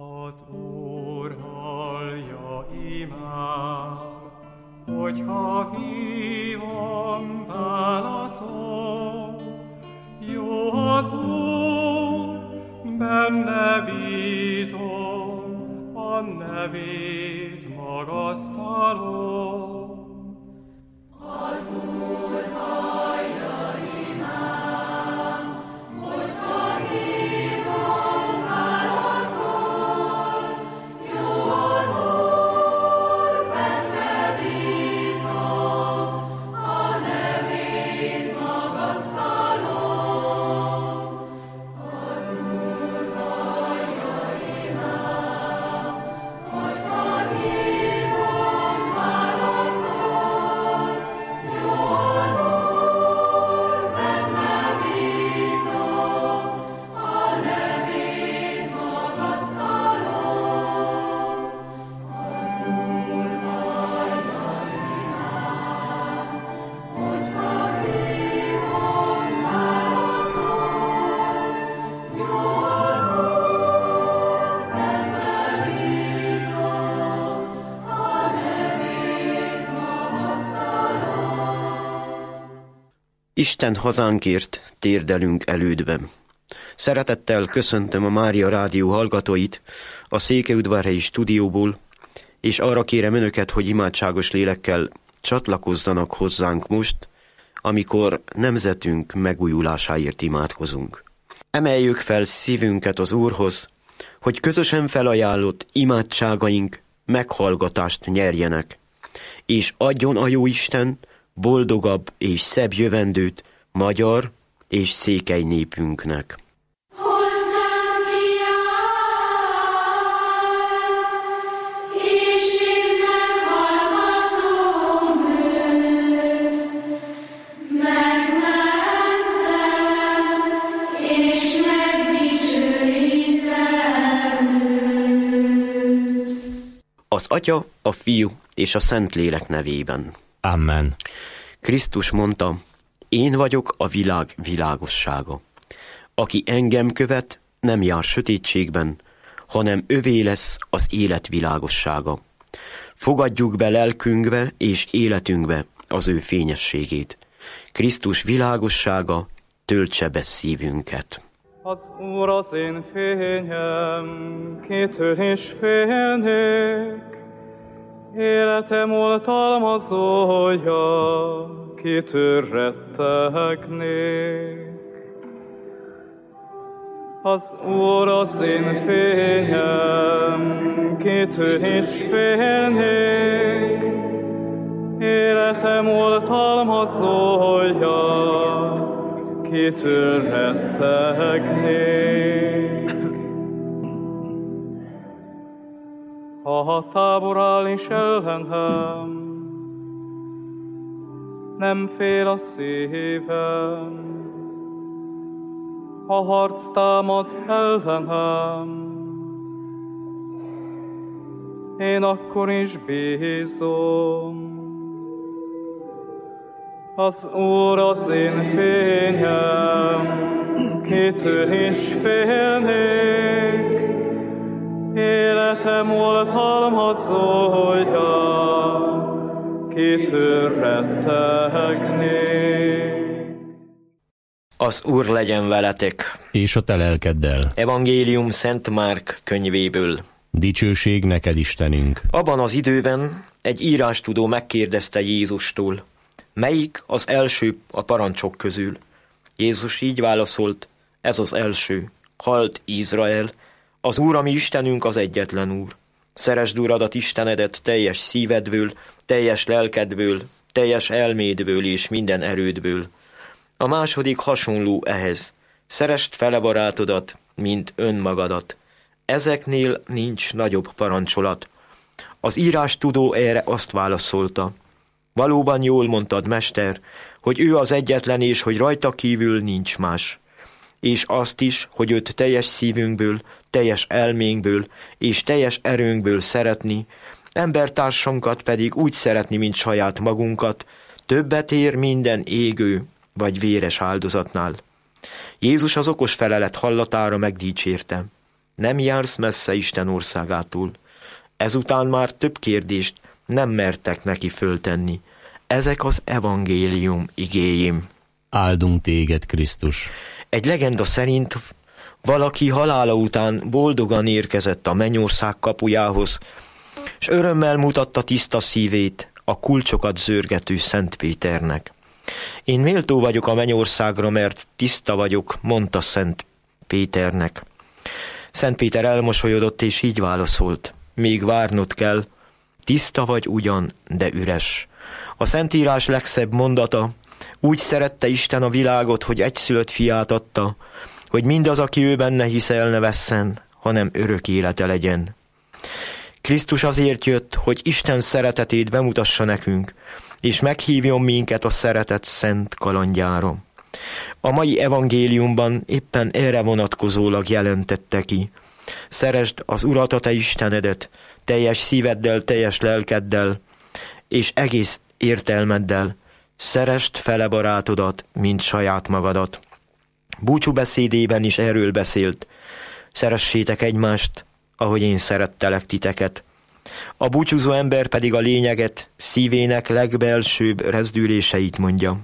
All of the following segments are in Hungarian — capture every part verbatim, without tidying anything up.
Az Úr hallja imám, hogyha hívom, válaszol. Jó az Úr, benne bízom, a nevét magasztalom. Az Úr hallja imám, hogyha hívom, válaszol. Jó az Úr, benne bízom, a nevét magasztalom. Az Úr hallja imám, hogyha hívom, válaszol. Jó az Úr, benne bízom, a nevét magasztalom. Az Úr hallja imám, hogyha hívom, válaszol. Jó az Úr, benne bízom, a nevét magasztalom. Isten hazánkért térdelünk elődben. Szeretettel köszöntöm a Mária Rádió hallgatóit a Székelyudvarhelyi stúdióból, és arra kérem önöket, hogy imádságos lélekkel csatlakozzanak hozzánk most, amikor nemzetünk megújulásáért imádkozunk. Emeljük fel szívünket az Úrhoz, hogy közösen felajánlott imádságaink meghallgatást nyerjenek, és adjon a Jóisten boldogabb és szebb jövendőt magyar és székely népünknek. Hozzám kiállt, és én meghallgatom őt. Megmentem, és megdicsőítem őt. Az Atya, a Fiú és a Szentlélek nevében. Amen. Krisztus mondta, én vagyok a világ világossága. Aki engem követ, nem jár sötétségben, hanem övé lesz az élet világossága. Fogadjuk be lelkünkbe és életünkbe az ő fényességét. Krisztus világossága töltse be szívünket. Az Úr az én fényem, kitől is félnék. Életem oltalmazója, kitől rettegnék. Az Úr az én fényem, kitől is félnék. Életem oltalmazója, kitől rettegnék. Ha a tábor áll is ellenem, nem fél a szívem. Ha harc támad ellenem, én akkor is bízom. Az Úr az én fényem, kitől is félnék. Életem oltalmazója, kitől rettegnék. Az Úr legyen veletek. És a te lelkeddel. Evangélium Szent Márk könyvéből. Dicsőség neked, Istenünk. Abban az időben egy írástudó megkérdezte Jézustól, melyik az első a parancsok közül. Jézus így válaszolt, ez az első, halld Izrael, az Úr, ami Istenünk, az egyetlen Úr. Szeresd Uradat, Istenedet teljes szívedből, teljes lelkedből, teljes elmédből és minden erődből. A második hasonló ehhez. Szeresd fele barátodat, mint önmagadat. Ezeknél nincs nagyobb parancsolat. Az írástudó erre azt válaszolta. Valóban jól mondtad, mester, hogy ő az egyetlen, és hogy rajta kívül nincs más. És azt is, hogy őt teljes szívünkből, teljes elménkből és teljes erőnkből szeretni, embertársunkat pedig úgy szeretni, mint saját magunkat, többet ér minden égő vagy véres áldozatnál. Jézus az okos felelet hallatára megdicsérte. nem jársz messze Isten országától. Ezután már több kérdést nem mertek neki föltenni. Ezek az evangélium igéim. Áldunk téged, Krisztus. Egy legenda szerint valaki halála után boldogan érkezett a mennyország kapujához, és örömmel mutatta tiszta szívét a kulcsokat zörgető Szent Péternek. Én méltó vagyok a mennyországra, mert tiszta vagyok, mondta Szent Péternek. Szent Péter elmosolyodott, és így válaszolt: még várnod kell, tiszta vagy ugyan, de üres. A Szentírás legszebb mondata: úgy szerette Isten a világot, hogy egyszülött fiát adta, hogy mindaz, aki ő benne hisz, el ne vesszen, hanem örök élete legyen. Krisztus azért jött, hogy Isten szeretetét bemutassa nekünk, és meghívjon minket a szeretet szent kalandjára. A mai evangéliumban éppen erre vonatkozólag jelentette ki: szeresd az Urat, a te Istenedet, teljes szíveddel, teljes lelkeddel, és egész értelmeddel. Szeresd fele barátodat, mint saját magadat. Búcsúbeszédében is erről beszélt: szeressétek egymást, ahogy én szerettelek titeket. A búcsúzó ember pedig a lényeget, szívének legbelsőbb rezdüléseit mondja.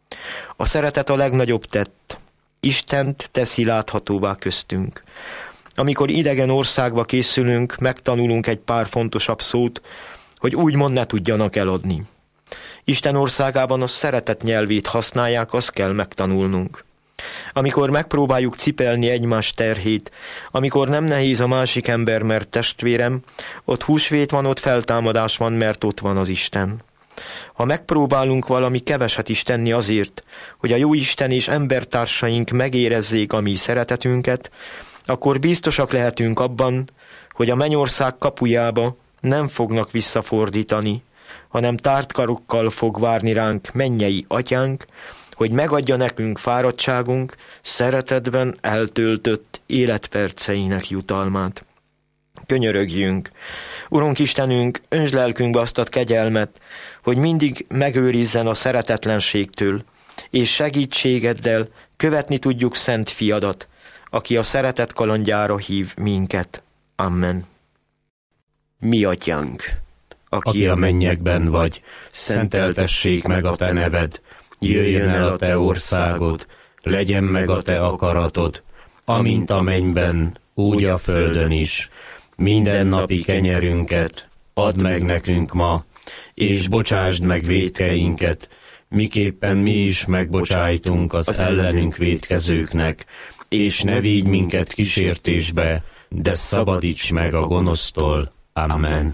A szeretet a legnagyobb tett. Istent teszi láthatóvá köztünk. Amikor idegen országba készülünk, megtanulunk egy pár fontosabb szót, hogy úgymond ne tudjanak eladni. Isten országában a szeretet nyelvét használják, azt kell megtanulnunk. Amikor megpróbáljuk cipelni egymás terhét, amikor nem nehéz a másik ember, mert testvérem, ott húsvét van, ott feltámadás van, mert ott van az Isten. Ha megpróbálunk valami keveset is tenni azért, hogy a jó Isten és embertársaink megérezzék a mi szeretetünket, akkor biztosak lehetünk abban, hogy a mennyország kapujába nem fognak visszafordítani, hanem tárt karokkal fog várni ránk mennyei atyánk, hogy megadja nekünk fáradtságunk, szeretetben eltöltött életperceinek jutalmát. Könyörögjünk! Urunk Istenünk, öntsd lelkünkbe azt a kegyelmet, hogy mindig megőrizzen a szeretetlenségtől, és segítségeddel követni tudjuk szent fiadat, aki a szeretet kalandjára hív minket. Amen. Mi atyánk, aki, aki a mennyekben vagy, szenteltessék meg a te neved, jöjjön el a te országod, legyen meg a te akaratod, amint a mennyben, úgy a földön is. Minden napi kenyerünket add meg nekünk ma, és bocsásd meg vétkeinket, miképpen mi is megbocsájtunk az ellenünk vétkezőknek, és ne vigy minket kísértésbe, de szabadíts meg a gonosztól. Amen.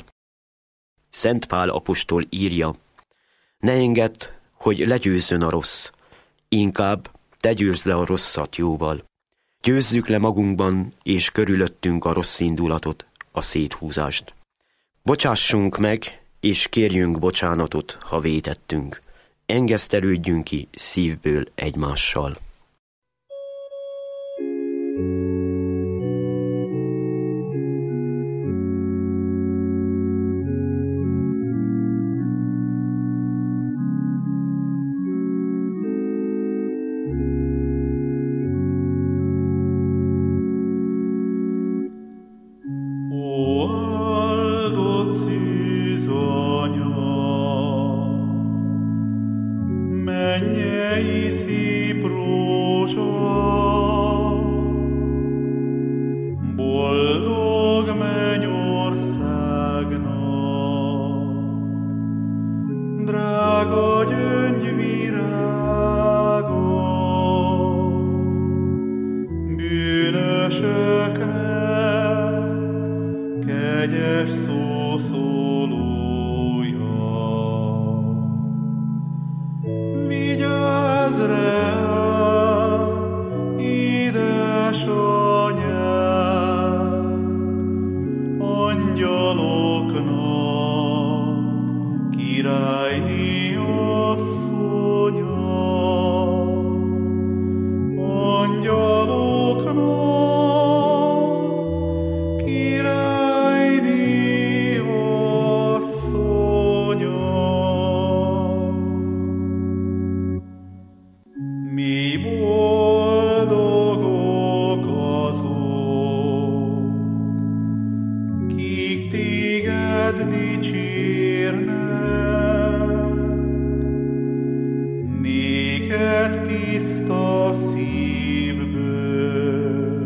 Szent Pál apostol írja: ne engedd, hogy legyőzzön a rossz, inkább te győzd le a rosszat jóval. Győzzük le magunkban és körülöttünk a rossz indulatot, a széthúzást. Bocsássunk meg, és kérjünk bocsánatot, ha vétettünk. Engesztelődjünk ki szívből egymással. Mi boldogok azok, téged dicsérnek, néked tiszta szívből,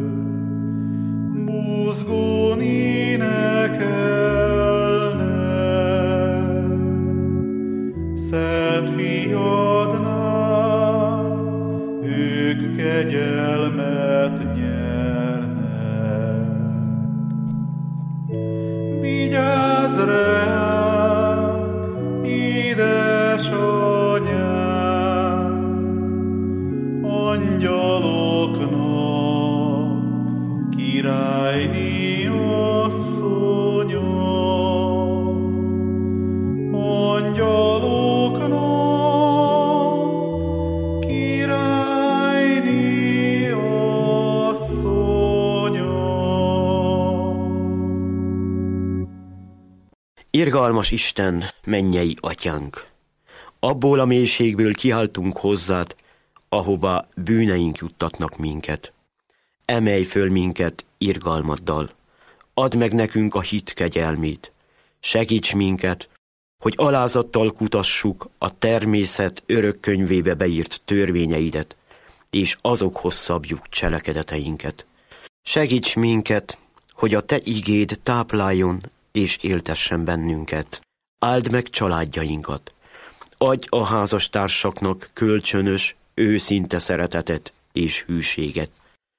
buzgón énekelnek, Szent Fiadnál ők kegyelmet nyernek. Vigyázz ránk, édesanyám, angyaloknak királyné asszonya, angyaloknak királyné asszonya. Irgalmas Isten, mennyei atyánk! Abból a mélységből kiáltunk hozzád, ahová bűneink juttatnak minket. Emelj föl minket irgalmaddal, add meg nekünk a hit kegyelmét. Segíts minket, hogy alázattal kutassuk a természet örök könyvébe beírt törvényeidet, és azokhoz szabjuk cselekedeteinket. Segíts minket, hogy a te igéd tápláljon és éltessen bennünket. Áld meg családjainkat. Adj a házastársaknak kölcsönös, őszinte szeretetet és hűséget.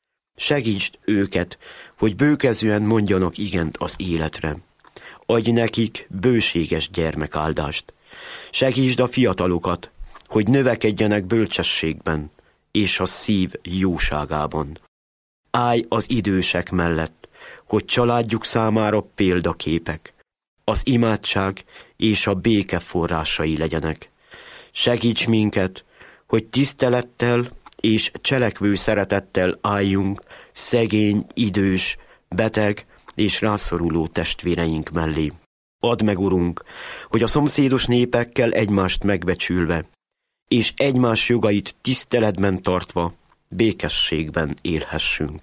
Segítsd őket, hogy bőkezűen mondjanak igent az életre. Adj nekik bőséges gyermekáldást. Segítsd a fiatalokat, hogy növekedjenek bölcsességben és a szív jóságában. Állj az idősek mellett, hogy családjuk számára példaképek, az imádság és a béke forrásai legyenek. Segíts minket, hogy tisztelettel és cselekvő szeretettel álljunk szegény, idős, beteg és rászoruló testvéreink mellé. Add meg, Urunk, hogy a szomszédos népekkel egymást megbecsülve, és egymás jogait tiszteletben tartva, békességben élhessünk.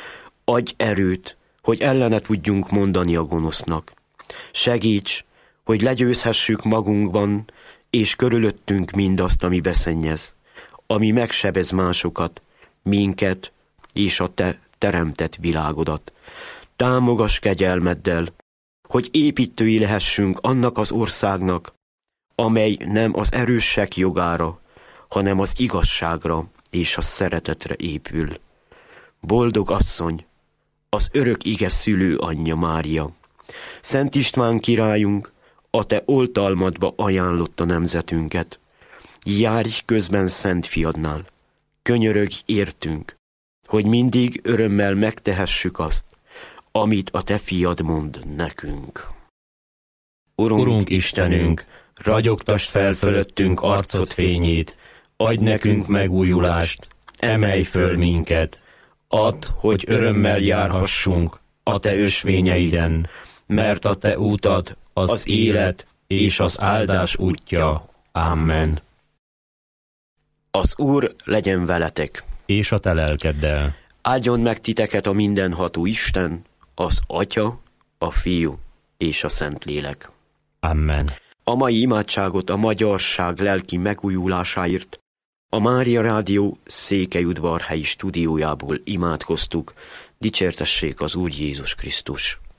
Adj erőt, hogy ellene tudjunk mondani a gonosznak. Segíts, hogy legyőzhessük magunkban és körülöttünk mindazt, ami beszennyez, ami megsebez másokat, minket és a te teremtett világodat. Támogass kegyelmeddel, hogy építői lehessünk annak az országnak, amely nem az erősek jogára, hanem az igazságra és a szeretetre épül. Boldog asszony, az örök ige szülő anyja Mária, Szent István királyunk, a te oltalmadba ajánlotta nemzetünket. Járj közben Szent Fiadnál, könyörögj értünk, hogy mindig örömmel megtehessük azt, amit a te fiad mond nekünk. Urunk, Urunk Istenünk, ragyogtasd fel fölöttünk arcod fényét, adj nekünk megújulást, emelj föl minket, add, hogy örömmel járhassunk a te ösvényeiden, mert a te útad az, az élet és az áldás útja. Amen. Az Úr legyen veletek, és a te lelkeddel. Áldjon meg titeket a mindenható Isten, az Atya, a Fiú és a Szentlélek. Amen. A mai imádságot a magyarság lelki megújulásáért a Mária Rádió Székelyudvarhelyi stúdiójából imádkoztuk. Dicsértessék az Úr Jézus Krisztus!